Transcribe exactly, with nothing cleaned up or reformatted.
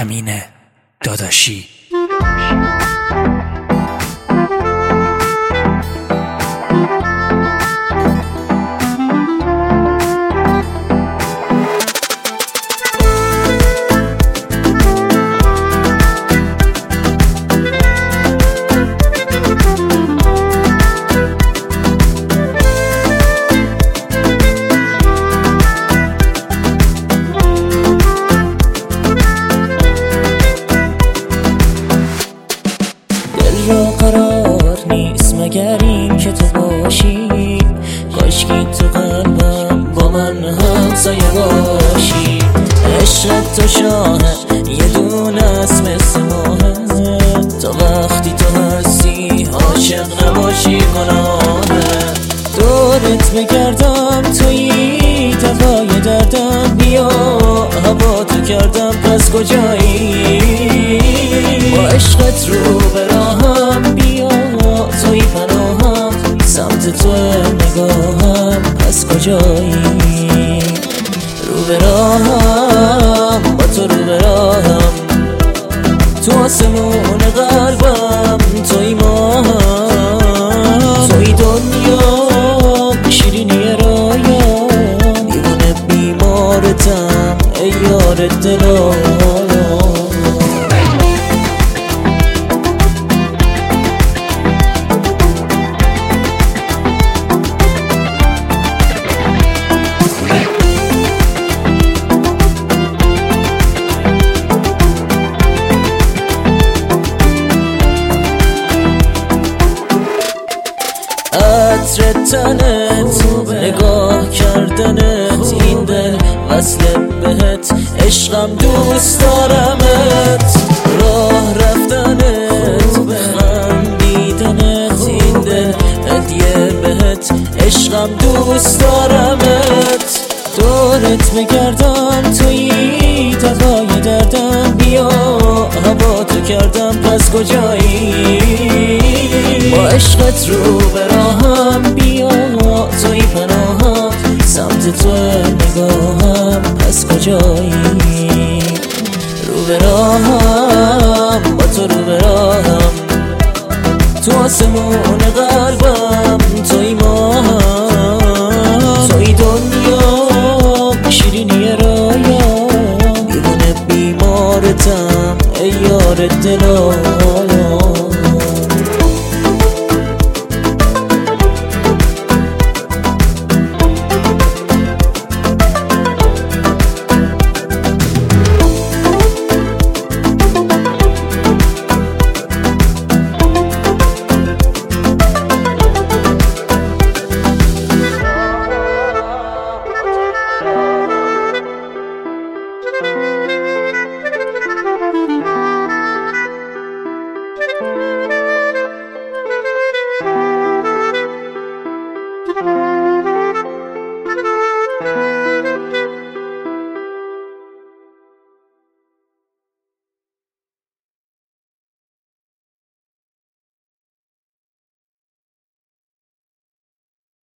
امین داداشی. را قرار نیست مگر این که تو باشی، کاشکی تو قلبم با من همسایه باشی. عشقت تو شاهه یه دونه است مثل ماهه، تا وقتی تو هستی عاشق نباشی گناهه. دورت بگردم تویی دوای دردم، بیا هوا تو کردم پس کجایی؟ با عشقت رو به راهم بیا، توی پناهم سمت تو نگاهم پس کجایی؟ رو به راهم با تو رو به راهم، تو آسمون قلبم توی ماهم، توی دنیا شیرینی رایم، دیوونه بیمارتم ای یار دلم. عطر تنت نگاه کردنت، این دل وصل بهت، عشقم دوست دارمت. راه رفتنت خندیدنت، این دل هدیه بهت، عشقم دوست دارمت. دورت بگردم توی دوای دردم، بیا هوا تو کردم پس کجایی؟ با عشقت رو به راهم بیا، توی پناهم سمت تو نگاهم پس کجایی؟ رو به راهم با تو رو به راهم، تو آسمون قلبم توی ماهم، توی دنیا شیرینی رایم، دیوونه بیمارتم ای یار دلم.